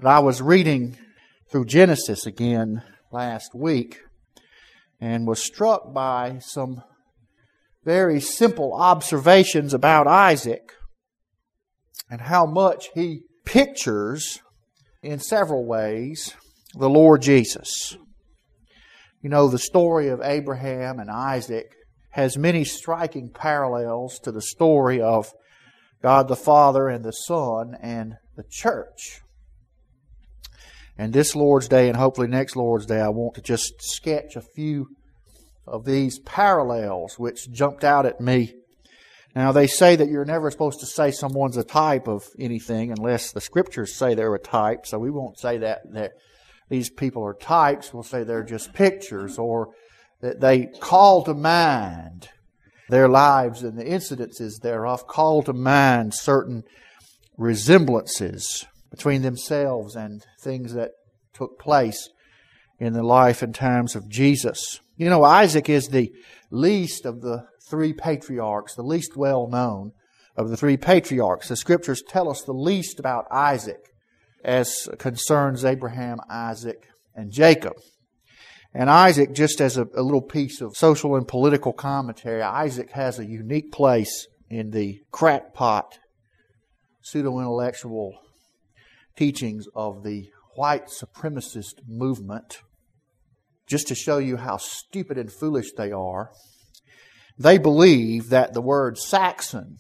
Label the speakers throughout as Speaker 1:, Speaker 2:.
Speaker 1: But I was reading through Genesis again last week and was struck by some very simple observations about Isaac and how much he pictures, in several ways, the Lord Jesus. You know, the story of Abraham and Isaac has many striking parallels to the story of God the Father and the Son and the church. And this Lord's Day and hopefully next Lord's Day, I want to just sketch a few of these parallels which jumped out at me. Now, they say that you're never supposed to say someone's a type of anything unless the Scriptures say they're a type. So we won't say that these people are types. We'll say they're just pictures, or that they call to mind their lives and the incidences thereof, call to mind certain resemblances between themselves and things that took place in the life and times of Jesus. You know, Isaac is the least of the three patriarchs, the least well known of the three patriarchs. The Scriptures tell us the least about Isaac as concerns Abraham, Isaac, and Jacob. And Isaac, just as a little piece of social and political commentary, Isaac has a unique place in the crackpot, pseudo-intellectual teachings of the white supremacist movement. Just to show you how stupid and foolish they are, they believe that the word Saxon,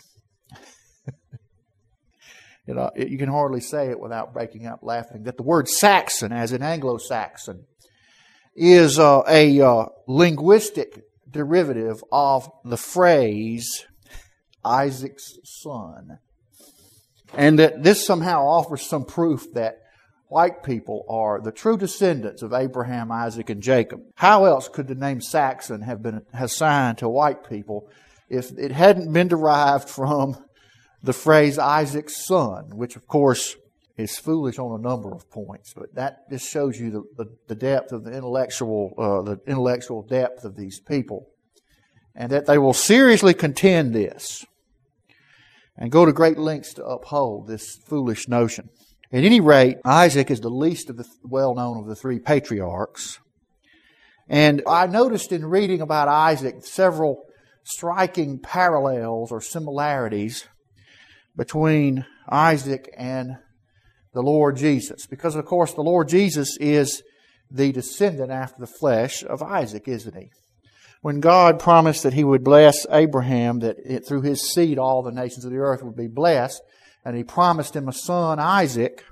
Speaker 1: you can hardly say it without breaking out laughing, that the word Saxon, as in Anglo-Saxon, is a linguistic derivative of the phrase Isaac's son. And that this somehow offers some proof that white people are the true descendants of Abraham, Isaac, and Jacob. How else could the name Saxon have been assigned to white people if it hadn't been derived from the phrase Isaac's son, which of course is foolish on a number of points, but that just shows you the depth of the intellectual depth of these people, and that they will seriously contend this and go to great lengths to uphold this foolish notion. At any rate, Isaac is the least of the well-known of the three patriarchs. And I noticed in reading about Isaac several striking parallels or similarities between Isaac and the Lord Jesus. Because, of course, the Lord Jesus is the descendant after the flesh of Isaac, isn't he? When God promised that He would bless Abraham, that through his seed all the nations of the earth would be blessed, and He promised him a son, Isaac,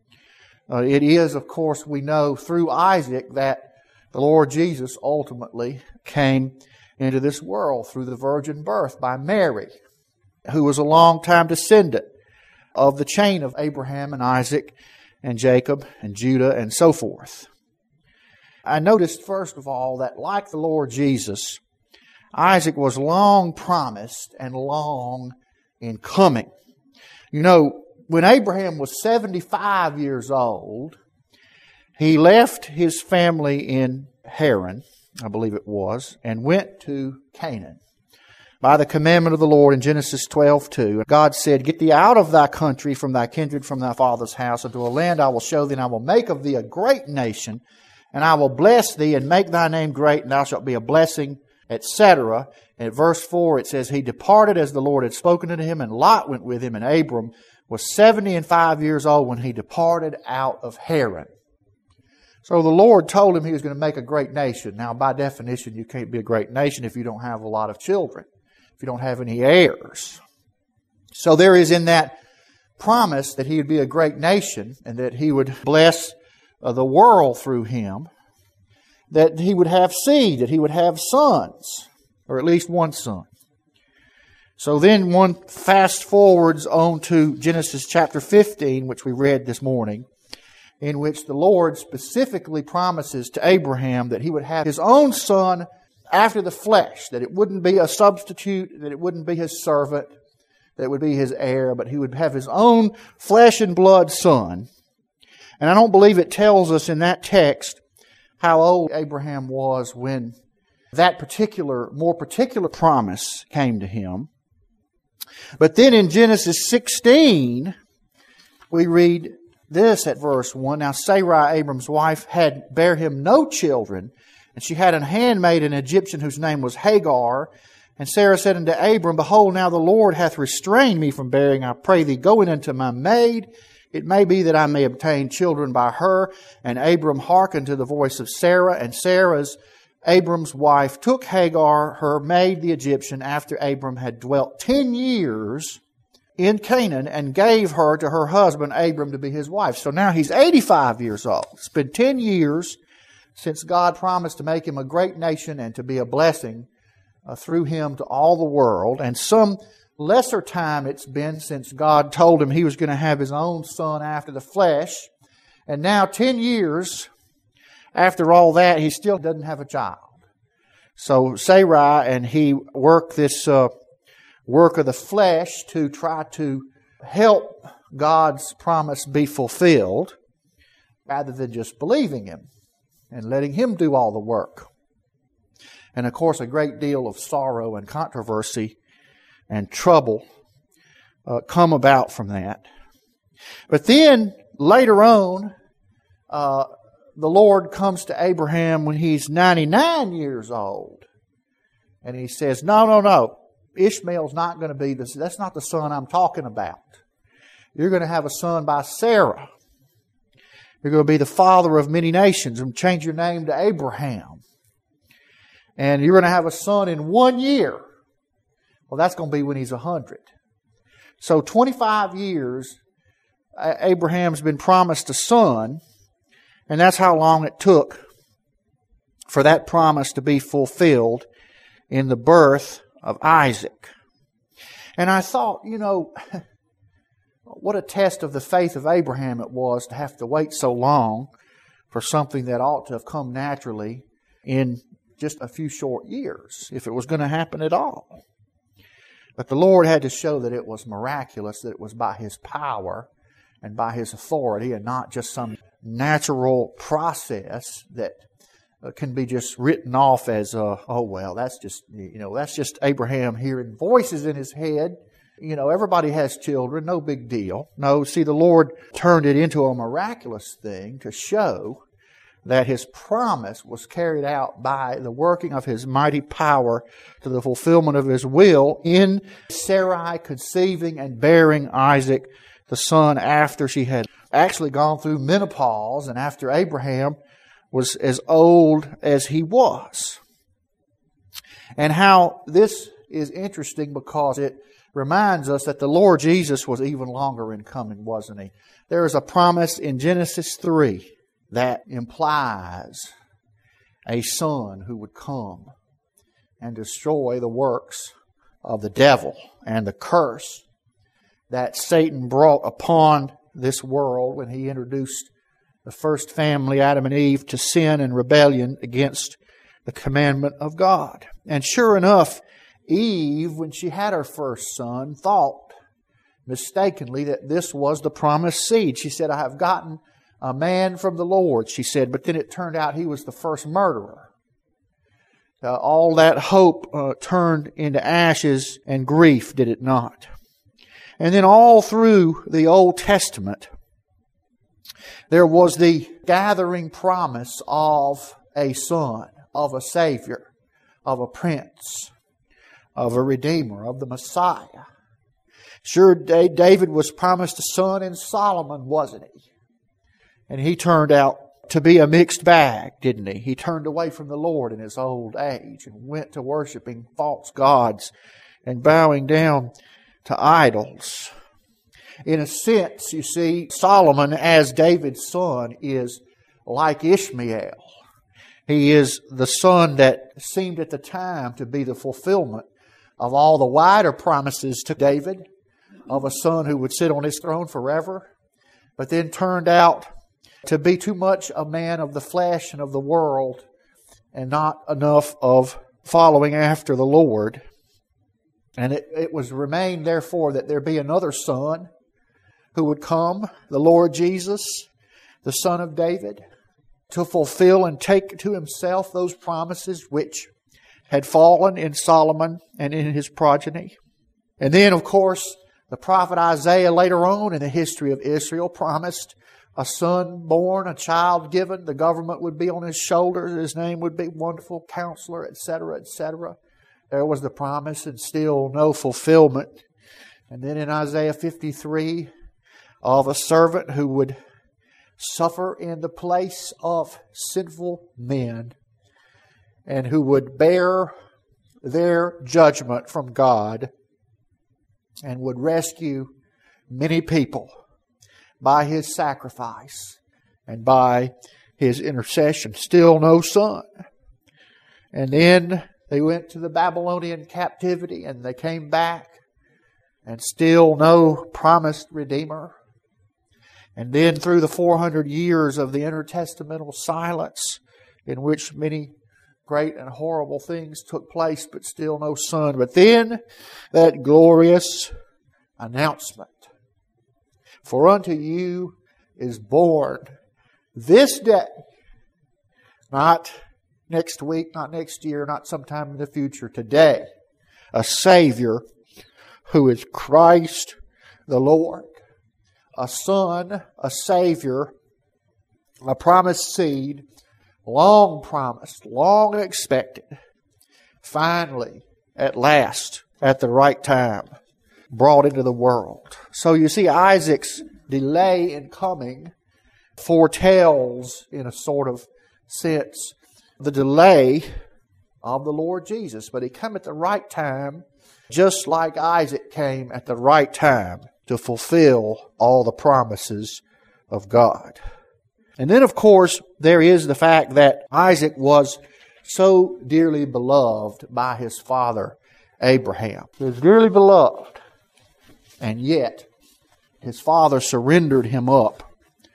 Speaker 1: it is, of course, we know through Isaac that the Lord Jesus ultimately came into this world through the virgin birth by Mary, who was a long-time descendant of the chain of Abraham and Isaac and Jacob and Judah and so forth. I noticed, first of all, that like the Lord Jesus, Isaac was long promised and long in coming. You know, when Abraham was 75 years old, he left his family in Haran, I believe it was, and went to Canaan. By the commandment of the Lord in Genesis 12:2, God said, "Get thee out of thy country, from thy kindred, from thy father's house, unto a land I will show thee, and I will make of thee a great nation, and I will bless thee, and make thy name great, and thou shalt be a blessing," etc. And at verse 4 it says, "He departed as the Lord had spoken unto him, and Lot went with him, and Abram was 75 years old when he departed out of Haran." So the Lord told him He was going to make a great nation. Now, by definition, you can't be a great nation if you don't have a lot of children, if you don't have any heirs. So there is in that promise that he would be a great nation and that He would bless the world through him, that he would have seed, that he would have sons, or at least one son. So then one fast forwards on to Genesis chapter 15, which we read this morning, in which the Lord specifically promises to Abraham that he would have his own son after the flesh, that it wouldn't be a substitute, that it wouldn't be his servant, that it would be his heir, but he would have his own flesh and blood son. And I don't believe it tells us in that text how old Abraham was when that more particular promise came to him. But then in Genesis 16, we read this at verse 1. Now Sarai, Abram's wife, had bare him no children, and she had an handmaid, an Egyptian, whose name was Hagar. And Sarah said unto Abram, Behold, now the Lord hath restrained me from bearing. I pray thee, go in unto my maid. It may be that I may obtain children by her. And Abram hearkened to the voice of Sarah. And Sarah's, Abram's wife, took Hagar, her maid, the Egyptian, after Abram had dwelt 10 years in Canaan, and gave her to her husband Abram to be his wife. So now he's 85 years old. It's been 10 years since God promised to make him a great nation and to be a blessing through him to all the world. And some lesser time it's been since God told him he was going to have his own son after the flesh. And now 10 years after all that, he still doesn't have a child. So Sarai and he work this work of the flesh to try to help God's promise be fulfilled, rather than just believing him and letting him do all the work. And of course, a great deal of sorrow and controversy and trouble come about from that. But then, later on, the Lord comes to Abraham when he's 99 years old. And he says, no. Ishmael's not going to be this. That's not the son I'm talking about. You're going to have a son by Sarah. You're going to be the father of many nations, and change your name to Abraham. And you're going to have a son in 1 year. Well, that's going to be when he's 100. So 25 years, Abraham's been promised a son, and that's how long it took for that promise to be fulfilled in the birth of Isaac. And I thought, what a test of the faith of Abraham it was to have to wait so long for something that ought to have come naturally in just a few short years, if it was going to happen at all. But the Lord had to show that it was miraculous, that it was by His power and by His authority, and not just some natural process that can be just written off as, that's just Abraham hearing voices in his head. Everybody has children, no big deal. No, see, the Lord turned it into a miraculous thing to show that His promise was carried out by the working of His mighty power to the fulfillment of His will in Sarai conceiving and bearing Isaac, the son, after she had actually gone through menopause and after Abraham was as old as he was. And how this is interesting because it reminds us that the Lord Jesus was even longer in coming, wasn't He? There is a promise in Genesis 3 that implies a son who would come and destroy the works of the devil and the curse that Satan brought upon this world when he introduced the first family, Adam and Eve, to sin and rebellion against the commandment of God. And sure enough, Eve, when she had her first son, thought mistakenly that this was the promised seed. She said, I have gotten a man from the Lord, she said, but then it turned out he was the first murderer. All that hope turned into ashes and grief, did it not? And then all through the Old Testament, there was the gathering promise of a son, of a Savior, of a Prince, of a Redeemer, of the Messiah. Sure, David was promised a son in Solomon, wasn't he? And he turned out to be a mixed bag, didn't he? He turned away from the Lord in his old age and went to worshiping false gods and bowing down to idols. In a sense, you see, Solomon, as David's son, is like Ishmael. He is the son that seemed at the time to be the fulfillment of all the wider promises to David of a son who would sit on his throne forever, but then turned out to be too much a man of the flesh and of the world and not enough of following after the Lord. And it was remained, therefore, that there be another son who would come, the Lord Jesus, the Son of David, to fulfill and take to Himself those promises which had fallen in Solomon and in his progeny. And then, of course, the prophet Isaiah later on in the history of Israel promised a son born, a child given. The government would be on his shoulders. His name would be Wonderful Counselor, etc., etc. There was the promise and still no fulfillment. And then in Isaiah 53, of a servant who would suffer in the place of sinful men and who would bear their judgment from God and would rescue many people by His sacrifice and by His intercession. Still no son. And then they went to the Babylonian captivity and they came back and still no promised Redeemer. And then through the 400 years of the intertestamental silence in which many great and horrible things took place, but still no son. But then that glorious announcement. For unto you is born this day, not next week, not next year, not sometime in the future, today, a Savior who is Christ the Lord. A Son, a Savior, a promised seed, long promised, long expected, finally, at last, at the right time, brought into the world. So you see, Isaac's delay in coming foretells, in a sort of sense, the delay of the Lord Jesus. But He came at the right time, just like Isaac came at the right time to fulfill all the promises of God. And then, of course, there is the fact that Isaac was so dearly beloved by his father, Abraham. He was dearly beloved. And yet, his father surrendered him up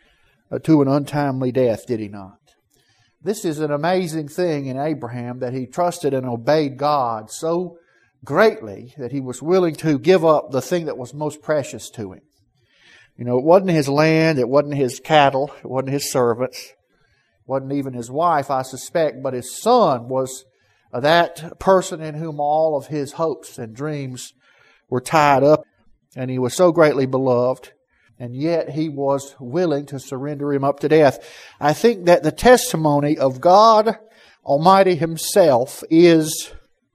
Speaker 1: to an untimely death, did he not? This is an amazing thing in Abraham, that he trusted and obeyed God so greatly that he was willing to give up the thing that was most precious to him. You know, it wasn't his land, it wasn't his cattle, it wasn't his servants, it wasn't even his wife, I suspect, but his son was that person in whom all of his hopes and dreams were tied up. And he was so greatly beloved, and yet he was willing to surrender him up to death. I think that the testimony of God Almighty Himself is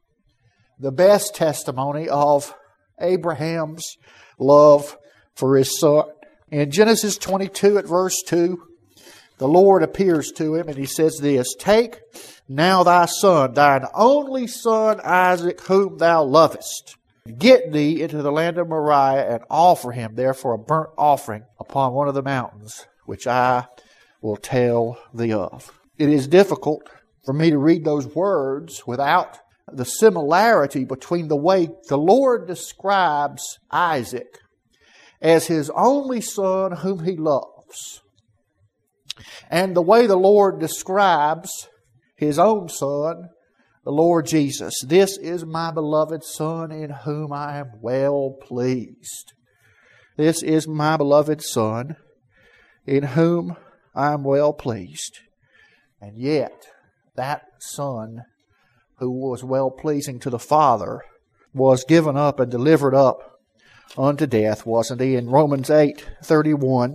Speaker 1: the best testimony of Abraham's love for his son. In Genesis 22 at verse 2, the Lord appears to him and He says this, "Take now thy son, thine only son Isaac, whom thou lovest. Get thee into the land of Moriah and offer him therefore a burnt offering upon one of the mountains, which I will tell thee of." It is difficult for me to read those words without the similarity between the way the Lord describes Isaac as His only son whom He loves, and the way the Lord describes His own Son, the Lord Jesus. "This is my beloved Son in whom I am well pleased." This is my beloved Son in whom I am well pleased. And yet, that Son who was well pleasing to the Father was given up and delivered up unto death, wasn't He? In Romans 8:31,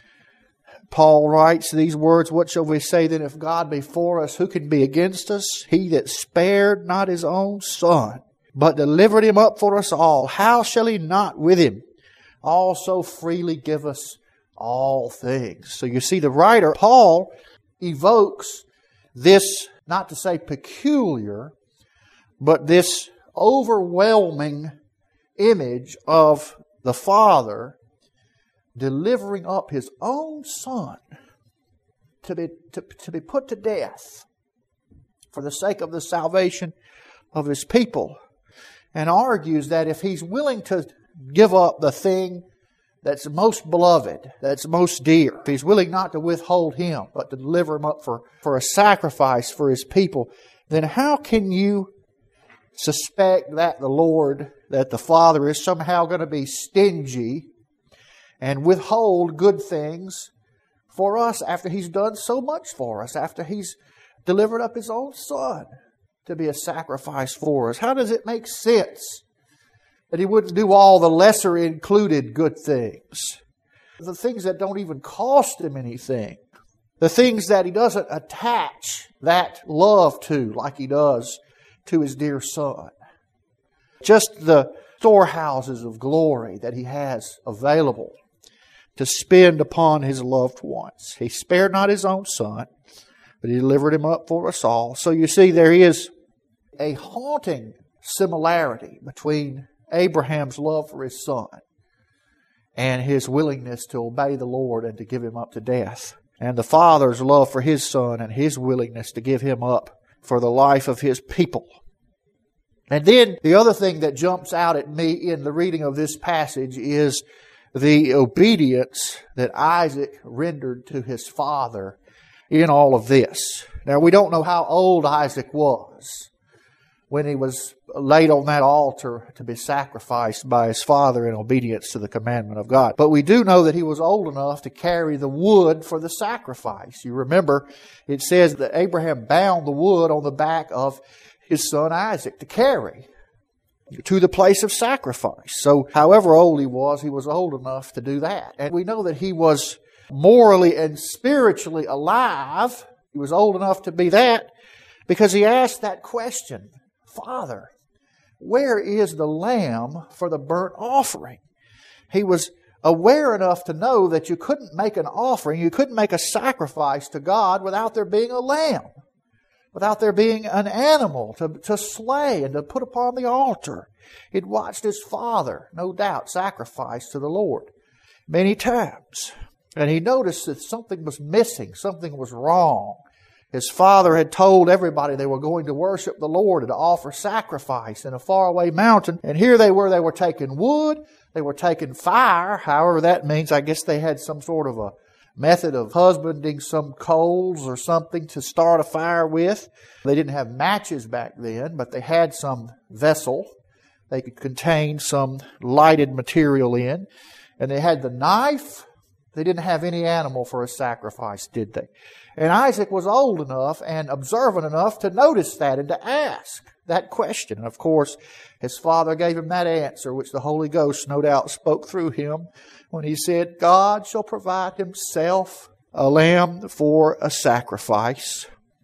Speaker 1: Paul writes these words, "What shall we say then? If God be for us, who can be against us? He that spared not His own Son, but delivered Him up for us all, how shall He not with Him also freely give us all things?" So you see, the writer, Paul, evokes this, not to say peculiar, but this overwhelming image of the Father delivering up His own Son to be put to death for the sake of the salvation of His people, and argues that if He's willing to give up the thing that's most beloved, that's most dear, if He's willing not to withhold Him, but to deliver Him up for a sacrifice for His people, then how can you suspect that the Lord, that the Father is somehow going to be stingy and withhold good things for us after He's done so much for us, after He's delivered up His own Son to be a sacrifice for us? How does it make sense that He wouldn't do all the lesser included good things the things that don't even cost him anything. The things that he doesn't attach that love to like he does to his dear Son. Just the storehouses of glory that he has available to spend upon his loved ones. He spared not his own Son, but he delivered him up for us all. So you see, there is a haunting similarity between Abraham's love for his son and his willingness to obey the Lord and to give him up to death, and the Father's love for his Son and his willingness to give him up for the life of his people. And then the other thing that jumps out at me in the reading of this passage is the obedience that Isaac rendered to his father in all of this. Now, we don't know how old Isaac was when he was laid on that altar to be sacrificed by his father in obedience to the commandment of God. But we do know that he was old enough to carry the wood for the sacrifice. You remember, it says that Abraham bound the wood on the back of his son Isaac to carry to the place of sacrifice. So however old he was old enough to do that. And we know that he was morally and spiritually alive. He was old enough to be that because he asked that question, Father, where is the lamb for the burnt offering? He was aware enough to know that you couldn't make an offering, you couldn't make a sacrifice to God without there being a lamb, without there being an animal to slay and to put upon the altar. He'd watched his father, no doubt, sacrifice to the Lord many times. And he noticed that something was missing, something was wrong. His father had told everybody they were going to worship the Lord and to offer sacrifice in a faraway mountain. And here they were taking wood, they were taking fire, however that means. I guess they had some sort of a method of husbanding some coals or something to start a fire with. They didn't have matches back then, but they had some vessel they could contain some lighted material in. And they had the knife. They didn't have any animal for a sacrifice, did they? And Isaac was old enough and observant enough to notice that and to ask that question. And of course, his father gave him that answer, which the Holy Ghost no doubt spoke through him when he said, God shall provide himself a lamb for a sacrifice.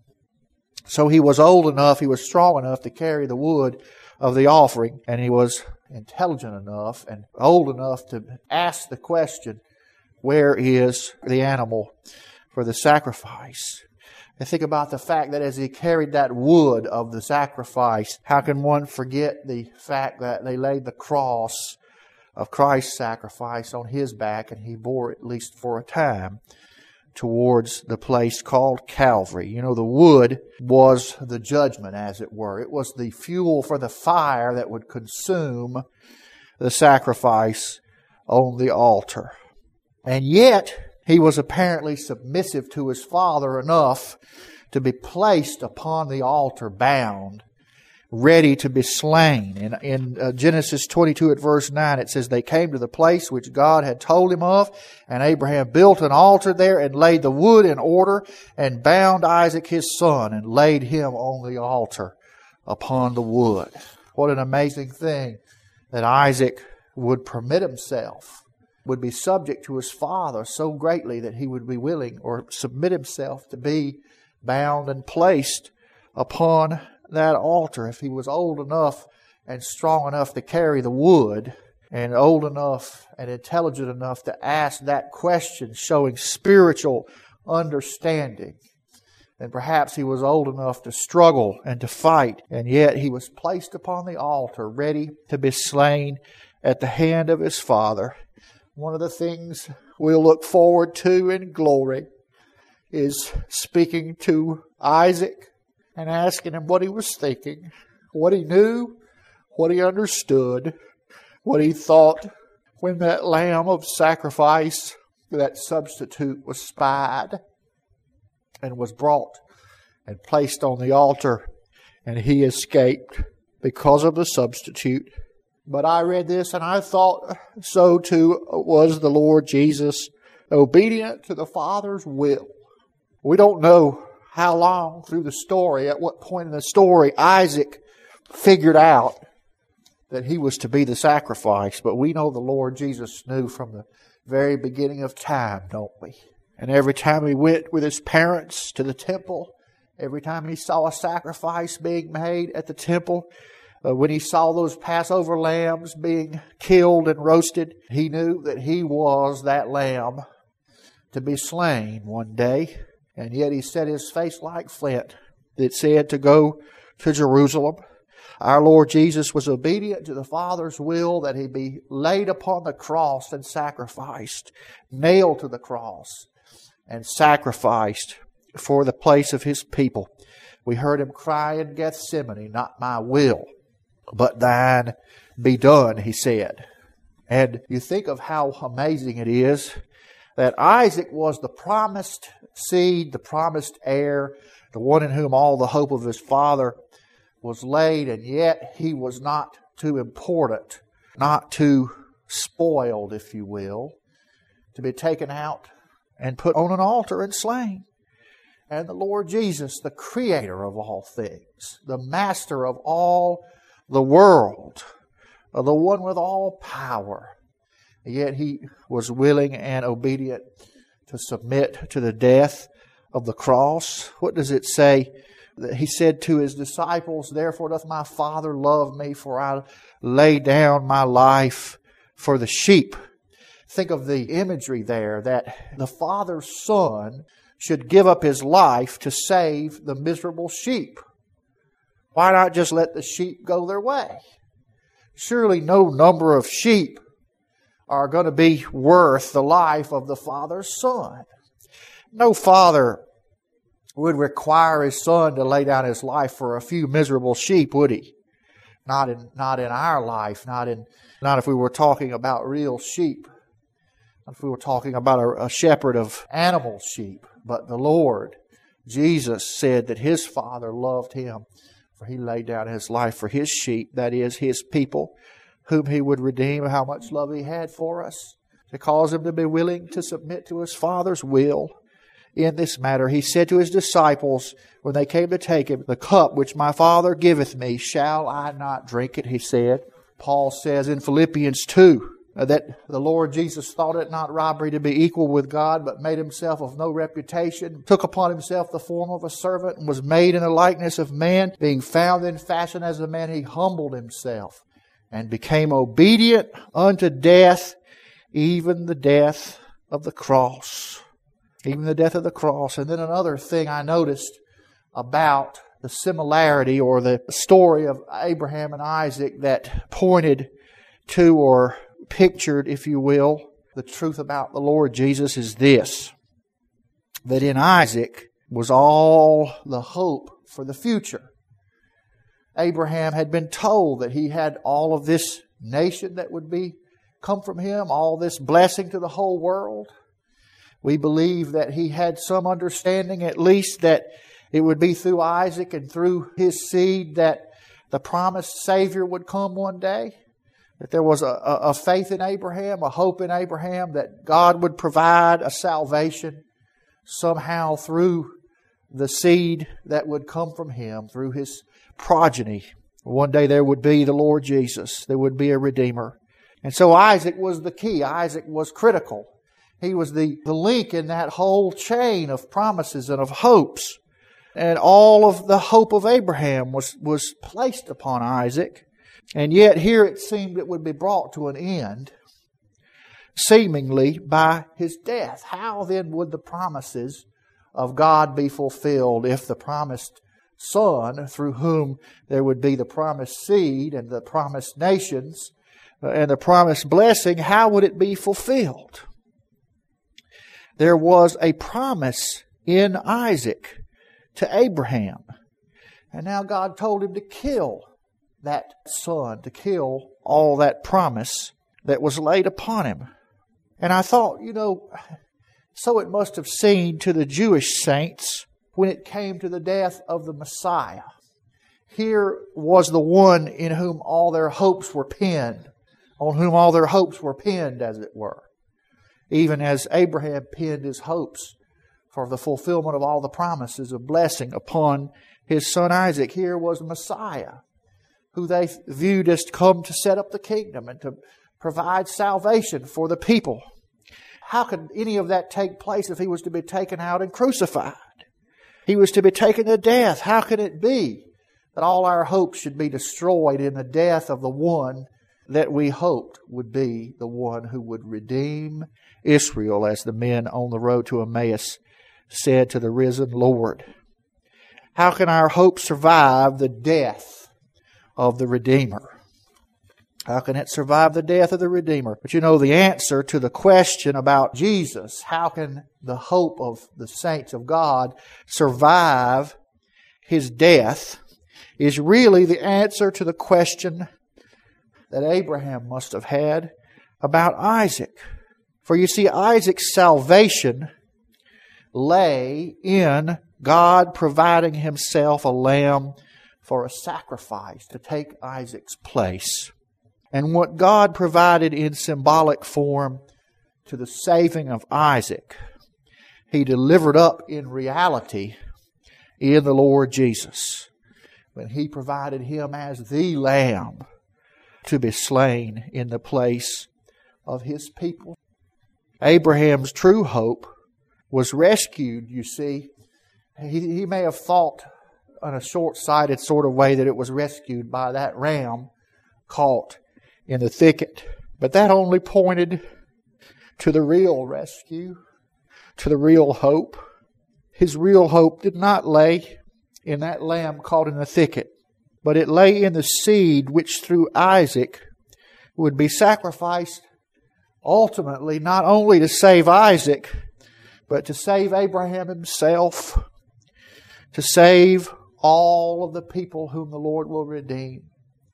Speaker 1: So he was old enough, he was strong enough to carry the wood of the offering, and he was intelligent enough and old enough to ask the question, where is the animal for the sacrifice? And think about the fact that as he carried that wood of the sacrifice, how can one forget the fact that they laid the cross of Christ's sacrifice on his back, and he bore it, at least for a time, towards the place called Calvary. You know, the wood was the judgment, as it were. It was the fuel for the fire that would consume the sacrifice on the altar. And yet, he was apparently submissive to his father enough to be placed upon the altar bound, ready to be slain. In Genesis 22 at verse 9, it says, they came to the place which God had told him of, and Abraham built an altar there and laid the wood in order and bound Isaac his son and laid him on the altar upon the wood. What an amazing thing that Isaac would permit himself, would be subject to his father so greatly that he would be willing or submit himself to be bound and placed upon that altar. If he was old enough and strong enough to carry the wood, and old enough and intelligent enough to ask that question, showing spiritual understanding, then perhaps he was old enough to struggle and to fight, and yet he was placed upon the altar ready to be slain at the hand of his father. One of the things we'll look forward to in glory is speaking to Isaac and asking him what he was thinking, what he knew, what he understood, what he thought when that lamb of sacrifice, that substitute, was spied and was brought and placed on the altar, and he escaped because of the substitute. But I read this and I thought so too was the Lord Jesus, obedient to the Father's will. We don't know how long through the story, at what point in the story, Isaac figured out that he was to be the sacrifice. But we know the Lord Jesus knew from the very beginning of time, don't we? And every time he went with his parents to the temple, every time he saw a sacrifice being made at the temple, when he saw those Passover lambs being killed and roasted, he knew that he was that lamb to be slain one day. And yet he set his face like flint that said to go to Jerusalem. Our Lord Jesus was obedient to the Father's will that he be laid upon the cross and sacrificed, nailed to the cross and sacrificed for the place of his people. We heard him cry in Gethsemane, "Not my will, but thine be done," he said. And you think of how amazing it is that Isaac was the promised seed, the promised heir, the one in whom all the hope of his father was laid, and yet he was not too important, not too spoiled, if you will, to be taken out and put on an altar and slain. And the Lord Jesus, the creator of all things, the master of all the world, the one with all power, yet he was willing and obedient to submit to the death of the cross. What does it say? That he said to his disciples, "Therefore doth my Father love me, for I lay down my life for the sheep." Think of the imagery there, that the Father's Son should give up his life to save the miserable sheep. Why not just let the sheep go their way? Surely no number of sheep are going to be worth the life of the Father's Son. No father would require his son to lay down his life for a few miserable sheep, would he? Not in our life, not if we were talking about real sheep. Not if we were talking about a shepherd of animal sheep. But the Lord Jesus said that his Father loved him, for he laid down his life for his sheep, that is, his people, whom he would redeem. How much love he had for us, to cause him to be willing to submit to his Father's will in this matter. He said to his disciples when they came to take him, "The cup which my Father giveth me, shall I not drink it?" he said. Paul says in Philippians 2 that the Lord Jesus thought it not robbery to be equal with God, but made himself of no reputation, took upon himself the form of a servant, and was made in the likeness of man. Being found in fashion as a man, he humbled himself and became obedient unto death, even the death of the cross. Even the death of the cross. And then another thing I noticed about the similarity or the story of Abraham and Isaac that pointed to, or pictured, if you will, the truth about the Lord Jesus is this: that in Isaac was all the hope for the future. Abraham had been told that he had all of this nation that would come from him, all this blessing to the whole world. We believe that he had some understanding, at least, that it would be through Isaac and through his seed that the promised Savior would come one day. That there was a faith in Abraham, a hope in Abraham, that God would provide a salvation somehow through the seed that would come from him, through his progeny. One day there would be the Lord Jesus. There would be a Redeemer. And so Isaac was the key. Isaac was critical. He was the link in that whole chain of promises and of hopes. And all of the hope of Abraham was placed upon Isaac. And yet here it seemed it would be brought to an end, seemingly by his death. How then would the promises of God be fulfilled if the promised Son, through whom there would be the promised seed and the promised nations and the promised blessing, how would it be fulfilled? There was a promise in Isaac to Abraham. And now God told him to kill that son, to kill all that promise that was laid upon him. And I thought, so it must have seemed to the Jewish saints when it came to the death of the Messiah. Here was the one in whom all their hopes were pinned, on whom all their hopes were pinned, as it were. Even as Abraham pinned his hopes for the fulfillment of all the promises of blessing upon his son Isaac. Here was Messiah, who they viewed as come to set up the kingdom and to provide salvation for the people. How could any of that take place if He was to be taken out and crucified? He was to be taken to death. How could it be that all our hopes should be destroyed in the death of the one that we hoped would be the one who would redeem Israel, as the men on the road to Emmaus said to the risen Lord? How can our hope survive the death of the Redeemer? How can it survive the death of the Redeemer? But you know, the answer to the question about Jesus, how can the hope of the saints of God survive His death, is really the answer to the question that Abraham must have had about Isaac. For you see, Isaac's salvation lay in God providing Himself a lamb for a sacrifice to take Isaac's place. And what God provided in symbolic form to the saving of Isaac, He delivered up in reality in the Lord Jesus, when He provided Him as the Lamb to be slain in the place of His people. Abraham's true hope was rescued, you see. He may have thought in a short-sighted sort of way that it was rescued by that ram caught in the thicket. But that only pointed to the real rescue, to the real hope. His real hope did not lay in that lamb caught in the thicket, but it lay in the seed which through Isaac would be sacrificed ultimately not only to save Isaac, but to save Abraham himself, to save all of the people whom the Lord will redeem.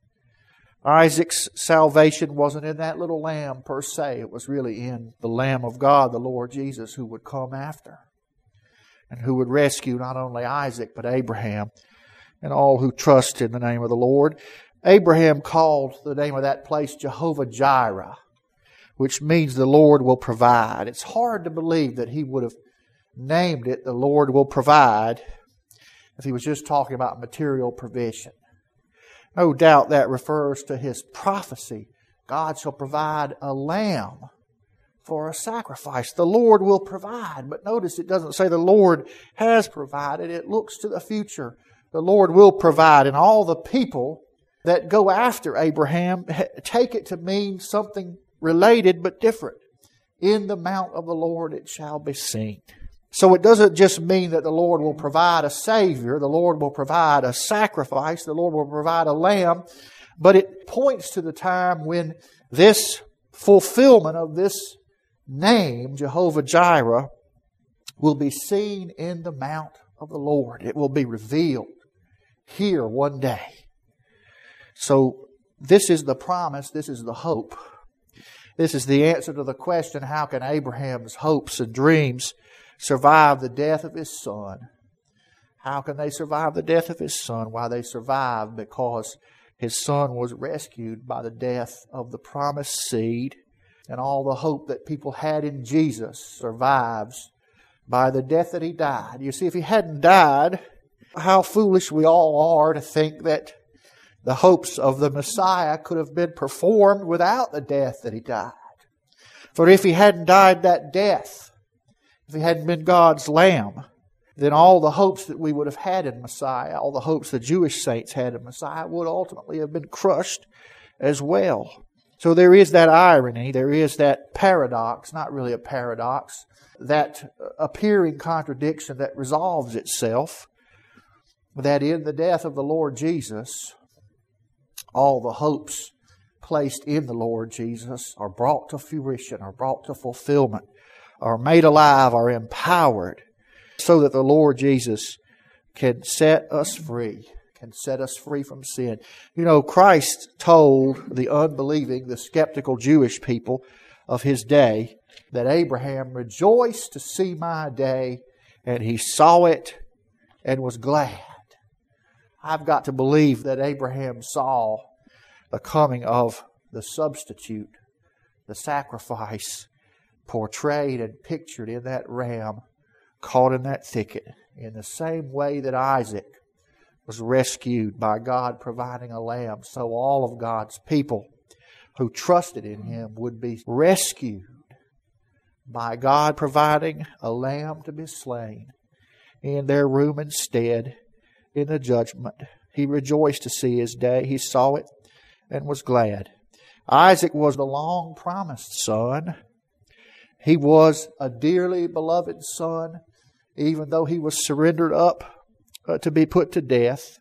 Speaker 1: Isaac's salvation wasn't in that little lamb per se. It was really in the Lamb of God, the Lord Jesus, who would come after and who would rescue not only Isaac but Abraham and all who trust in the name of the Lord. Abraham called the name of that place Jehovah Jireh, which means the Lord will provide. It's hard to believe that he would have named it the Lord will provide if he was just talking about material provision. No doubt that refers to his prophecy. God shall provide a lamb for a sacrifice. The Lord will provide. But notice it doesn't say the Lord has provided. It looks to the future. The Lord will provide. And all the people that go after Abraham take it to mean something related but different. In the mount of the Lord it shall be seen. So it doesn't just mean that the Lord will provide a Savior, the Lord will provide a sacrifice, the Lord will provide a lamb, but it points to the time when this fulfillment of this name, Jehovah Jireh, will be seen in the mount of the Lord. It will be revealed here one day. So this is the promise, this is the hope. This is the answer to the question, how can Abraham's hopes and dreams survive the death of his son? How can they survive the death of his son? Why, they survived because his son was rescued by the death of the promised seed, and all the hope that people had in Jesus survives by the death that He died. You see, if He hadn't died, how foolish we all are to think that the hopes of the Messiah could have been performed without the death that He died. For if He hadn't died that death, if He hadn't been God's Lamb, then all the hopes that we would have had in Messiah, all the hopes the Jewish saints had in Messiah, would ultimately have been crushed as well. So there is that irony, there is that paradox, not really a paradox, that appearing contradiction that resolves itself, that in the death of the Lord Jesus, all the hopes placed in the Lord Jesus are brought to fruition, are brought to fulfillment, are made alive, are empowered, so that the Lord Jesus can set us free, can set us free from sin. You know, Christ told the unbelieving, the skeptical Jewish people of His day that Abraham rejoiced to see my day, and he saw it and was glad. I've got to believe that Abraham saw the coming of the substitute, the sacrifice portrayed and pictured in that ram caught in that thicket, in the same way that Isaac was rescued by God providing a lamb, so all of God's people who trusted in Him would be rescued by God providing a lamb to be slain in their room instead in the judgment. He rejoiced to see his day. He saw it and was glad. Isaac was the long-promised son. He was a dearly beloved son, even though he was surrendered up to be put to death.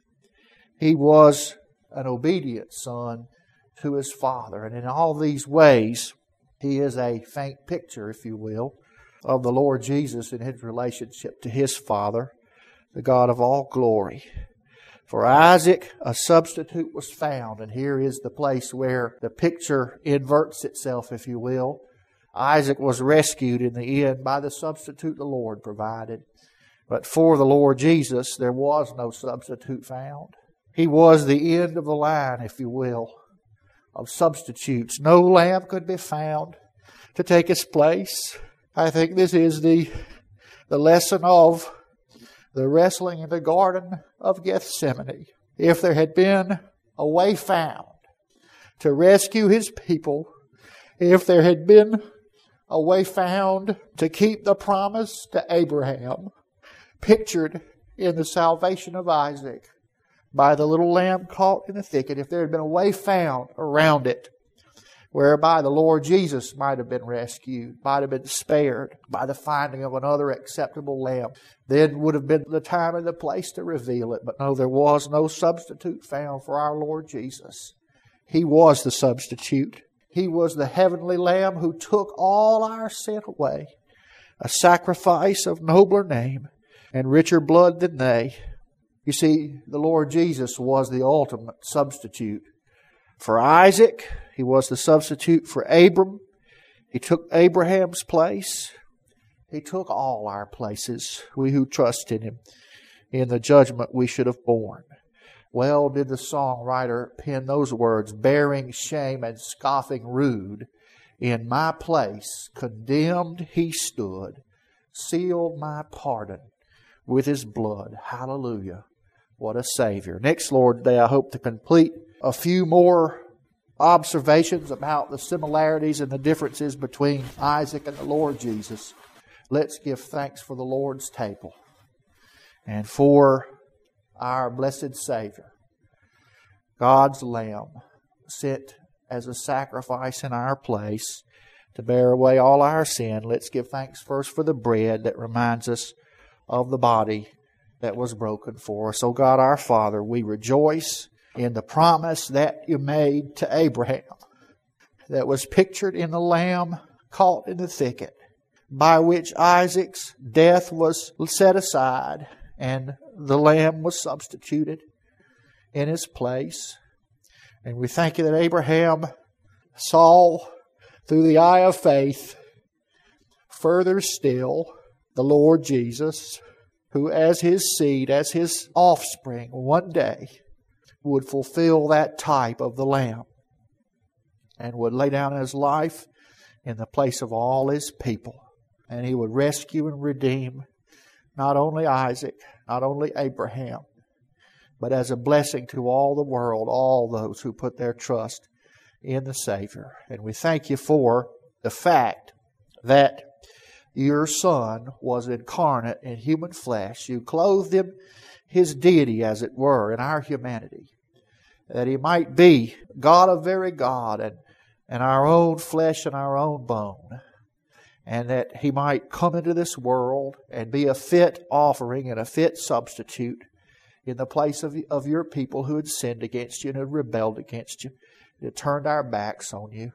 Speaker 1: He was an obedient son to his father. And in all these ways, he is a faint picture, if you will, of the Lord Jesus in his relationship to his Father, the God of all glory. For Isaac, a substitute was found, and here is the place where the picture inverts itself, if you will. Isaac was rescued in the end by the substitute the Lord provided. But for the Lord Jesus, there was no substitute found. He was the end of the line, if you will, of substitutes. No lamb could be found to take his place. I think this is the lesson of the wrestling in the Garden of Gethsemane. If there had been a way found to rescue his people, if there had been a way found to keep the promise to Abraham, pictured in the salvation of Isaac by the little lamb caught in the thicket, if there had been a way found around it, whereby the Lord Jesus might have been rescued, might have been spared by the finding of another acceptable lamb, then would have been the time and the place to reveal it. But no, there was no substitute found for our Lord Jesus. He was the substitute. He was the heavenly Lamb who took all our sin away, a sacrifice of nobler name and richer blood than they. You see, the Lord Jesus was the ultimate substitute. For Isaac, he was the substitute for Abram. He took Abraham's place. He took all our places, we who trust in him, in the judgment we should have borne. Well did the songwriter pen those words, bearing shame and scoffing rude. In my place, condemned he stood, sealed my pardon with his blood. Hallelujah. What a Savior. Next Lord's Day, I hope to complete a few more observations about the similarities and the differences between Isaac and the Lord Jesus. Let's give thanks for the Lord's table and for our blessed Savior, God's Lamb, sent as a sacrifice in our place to bear away all our sin. Let's give thanks first for the bread that reminds us of the body that was broken for us. O God our Father, we rejoice in the promise that you made to Abraham that was pictured in the lamb caught in the thicket, by which Isaac's death was set aside and the lamb was substituted in his place. And we thank you that Abraham saw through the eye of faith further still the Lord Jesus, who as his seed, as his offspring, one day would fulfill that type of the Lamb and would lay down his life in the place of all his people. And he would rescue and redeem not only Isaac, not only Abraham, but as a blessing to all the world, all those who put their trust in the Savior. And we thank you for the fact that your Son was incarnate in human flesh. You clothed him, his deity as it were, in our humanity, that he might be God of very God and our own flesh and our own bone, and that he might come into this world and be a fit offering and a fit substitute in the place of your people who had sinned against you and had rebelled against you, that turned our backs on you.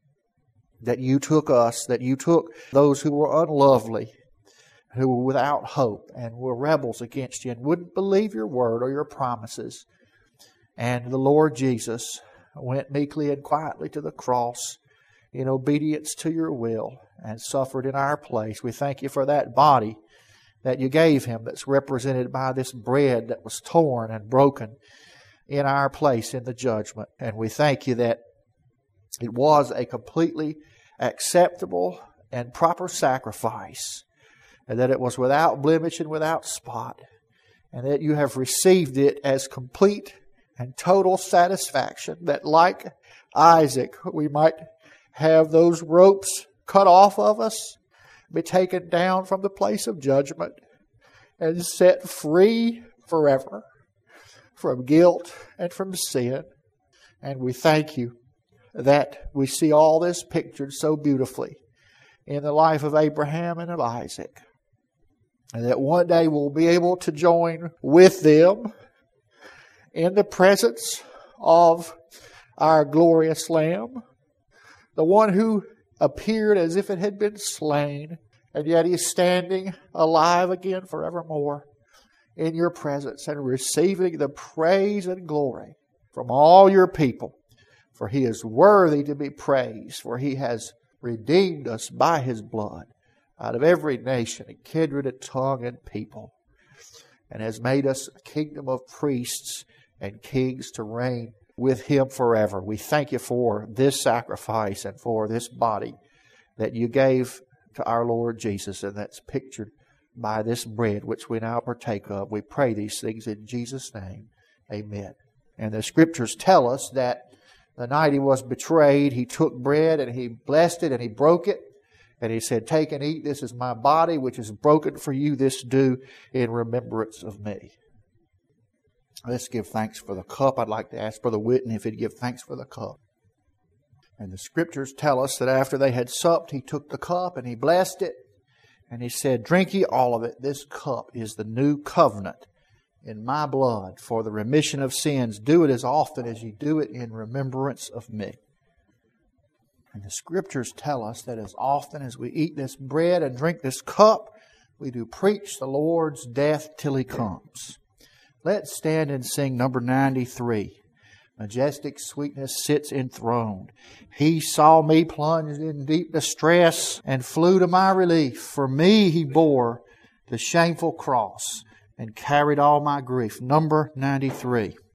Speaker 1: That you took us, that you took those who were unlovely, who were without hope and were rebels against you and wouldn't believe your word or your promises. And the Lord Jesus went meekly and quietly to the cross in obedience to your will and suffered in our place. We thank you for that body that you gave him that's represented by this bread that was torn and broken in our place in the judgment. And we thank you that it was a completely acceptable and proper sacrifice, and that it was without blemish and without spot, and that you have received it as complete and total satisfaction, that like Isaac we might have those ropes cut off of us be taken down from the place of judgment and set free forever from guilt and from sin. And we thank you that we see all this pictured so beautifully in the life of Abraham and of Isaac. And that one day we'll be able to join with them in the presence of our glorious Lamb, the one who appeared as if it had been slain, and yet He is standing alive again forevermore in your presence and receiving the praise and glory from all your people. For He is worthy to be praised, for He has redeemed us by His blood out of every nation and kindred and tongue and people, and has made us a kingdom of priests and kings to reign with Him forever. We thank you for this sacrifice and for this body that you gave to our Lord Jesus, and that's pictured by this bread which we now partake of. We pray these things in Jesus' name. Amen. And the Scriptures tell us that the night He was betrayed, He took bread and He blessed it and He broke it. And He said, "Take and eat. This is my body which is broken for you. This do in remembrance of me." Let's give thanks for the cup. I'd like to ask Brother Whitney if he'd give thanks for the cup. And the Scriptures tell us that after they had supped, He took the cup and He blessed it. And He said, "Drink ye all of it. This cup is the new covenant in my blood for the remission of sins. Do it as often as ye do it in remembrance of me." And the Scriptures tell us that as often as we eat this bread and drink this cup, we do preach the Lord's death till He comes. Let's stand and sing number 93. Majestic sweetness sits enthroned. He saw me plunged in deep distress and flew to my relief. For me He bore the shameful cross and carried all my grief. Number 93.